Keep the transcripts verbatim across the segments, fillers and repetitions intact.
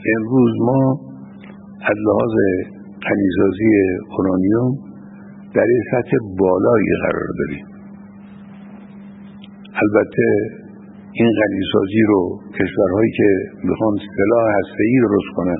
امروز ما از لحاظ غنیسازی اورانیوم در این سطح بالایی قرار داریم. البته این غنیسازی رو کشورهایی که میخوان سلاح هسته‌ای درست کنن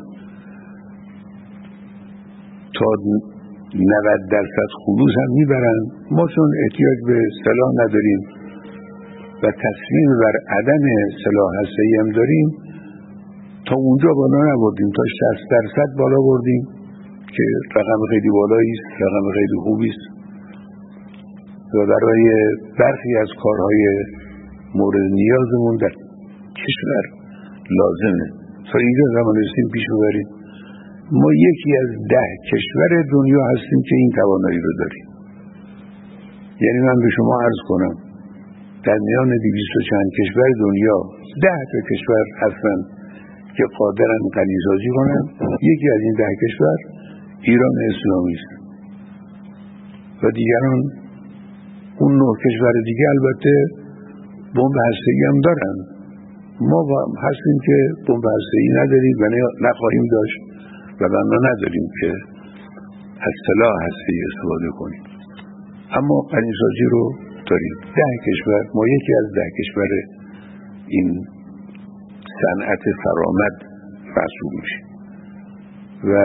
تا نود درصد خلوص هم میبرن. ما چون احتیاج به سلاح نداریم و تصمیم بر عدم سلاح هسته‌ای هم داریم، تا اونجا بالا نبردیم، تا شصت درصد بالا بردیم که رقم خیلی بالایی است، رقم خیلی خوبی است و برای برخی از کارهای مورد نیازمون در کشور لازمه تا اینجا زمان رسیم پیش ببریم. ما یکی از ده کشور دنیا هستیم که این توانایی رو داریم. یعنی من به شما عرض کنم در میان دویست و چند کشور دنیا ده تا کشور هستن که قادرن غنیسازی کنن. یکی از این ده کشور ایران اسلامی است و دیگران اون نه کشور دیگه البته بمب هسته‌ای هم دارن. ما هستیم که بمب هسته‌ای نداریم و نخواهیم داشت و بنا نداریم که از سلاح هسته‌ای استفاده کنیم، اما غنیسازی رو داریم. ده کشور، ما یکی از ده کشور این صنعت فرآمد محسوب میشیم و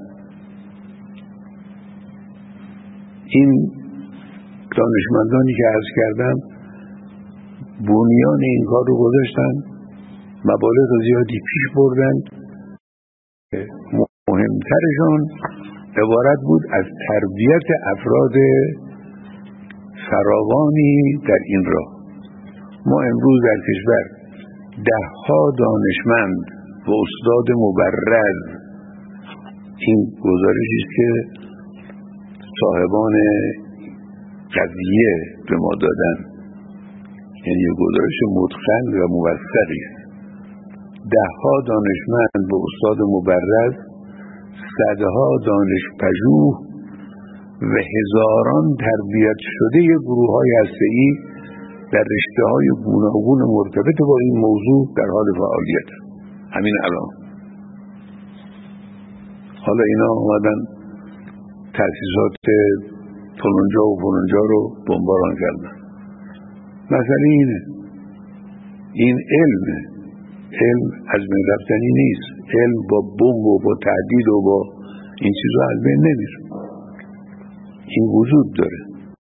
این دانشمندانی که عرض کردم بنیان این کار رو گذاشتن، مبالغ زیادی پیش بردن. مهمترشون عبارت بود از تربیت افراد فراوانی در این راه. ما امروز در کشور ده ها دانشمند و استاد مبرز، این گزارشی است که صاحبان قضیه به ما دادن، یعنی گزارش متقن و موثقی است. ده ها دانشمند و استاد مبرز، صدها دانشپژوه و هزاران تربیت شده گروه های هسته‌ای در رشته های گوناگون مرتبط با این موضوع در حال فعالیت. همین الان حالا اینا آمدن تأسیسات فلانجا و فلانجا رو بمباران کردن. مسئله اینه، این علمه، علم از بین رفتنی نیست. علم با بمب و با تهدید و با این چیزا از بین نمیره، این وجود داره.